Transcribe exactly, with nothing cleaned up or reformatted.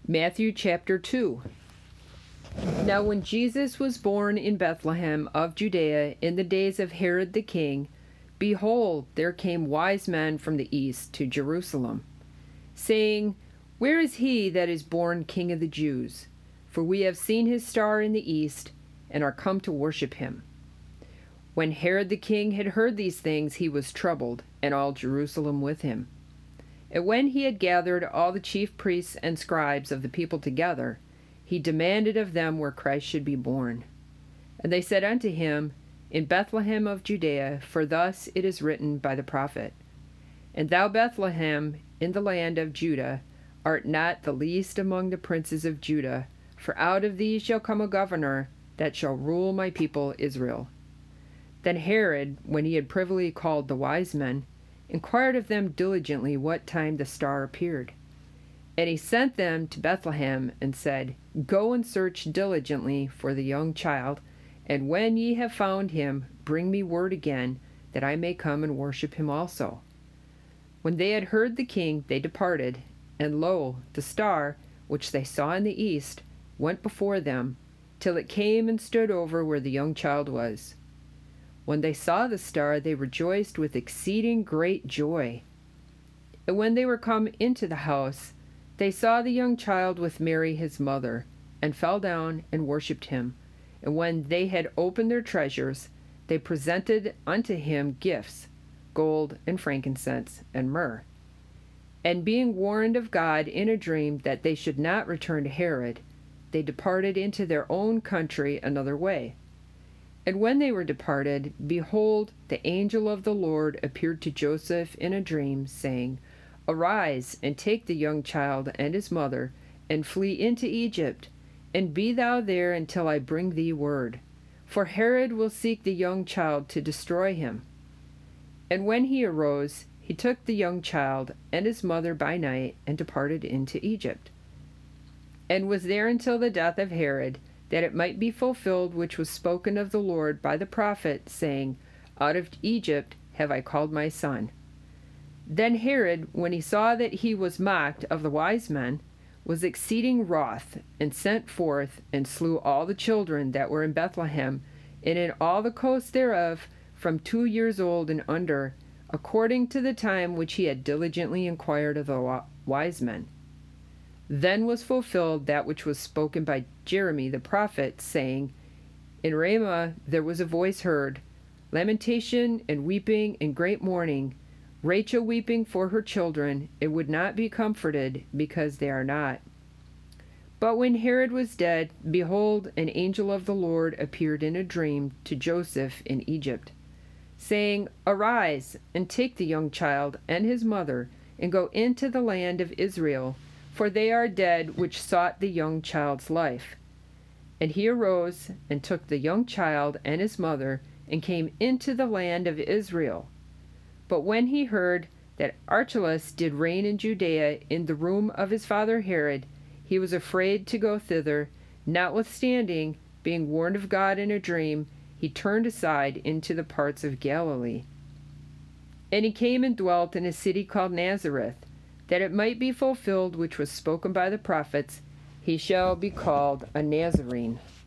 Matthew chapter two. Now when Jesus was born in Bethlehem of Judea in the days of Herod the king, behold, there came wise men from the east to Jerusalem, saying, Where is he that is born King of the Jews? For we have seen his star in the east, and are come to worship him. When Herod the king had heard these things, he was troubled, and all Jerusalem with him. And when he had gathered all the chief priests and scribes of the people together, he demanded of them where Christ should be born. And they said unto him, In Bethlehem of Judea, for thus it is written by the prophet, And thou, Bethlehem, in the land of Judah, art not the least among the princes of Judah, for out of thee shall come a governor that shall rule my people Israel. Then Herod, when he had privily called the wise men, inquired of them diligently what time the star appeared. And he sent them to Bethlehem, and said, Go and search diligently for the young child, and when ye have found him, bring me word again, that I may come and worship him also. When they had heard the king, they departed, and lo, the star, which they saw in the east, went before them, till it came and stood over where the young child was. When they saw the star, they rejoiced with exceeding great joy. And when they were come into the house, they saw the young child with Mary his mother, and fell down and worshipped him. And when they had opened their treasures, they presented unto him gifts, gold and frankincense and myrrh. And being warned of God in a dream that they should not return to Herod, they departed into their own country another way. And when they were departed, behold, the angel of the Lord appeared to Joseph in a dream, saying, Arise, and take the young child and his mother, and flee into Egypt, and be thou there until I bring thee word. For Herod will seek the young child to destroy him. And when he arose, he took the young child and his mother by night, and departed into Egypt, and was there until the death of Herod, that it might be fulfilled which was spoken of the Lord by the prophet, saying, Out of Egypt have I called my son. Then Herod, when he saw that he was mocked of the wise men, was exceeding wroth, and sent forth, and slew all the children that were in Bethlehem, and in all the coasts thereof, from two years old and under, according to the time which he had diligently inquired of the wise men. Then was fulfilled that which was spoken by Jeremy the prophet, saying, In Ramah there was a voice heard, lamentation and weeping and great mourning, Rachel weeping for her children, and would not be comforted, because they are not. But when Herod was dead, behold, an angel of the Lord appeared in a dream to Joseph in Egypt, saying, Arise, and take the young child and his mother, and go into the land of Israel, for they are dead which sought the young child's life. And he arose, and took the young child and his mother, and came into the land of Israel. But when he heard that Archelaus did reign in Judea in the room of his father Herod, he was afraid to go thither. Notwithstanding, being warned of God in a dream, he turned aside into the parts of Galilee. And he came and dwelt in a city called Nazareth, that it might be fulfilled which was spoken by the prophets, He shall be called a Nazarene.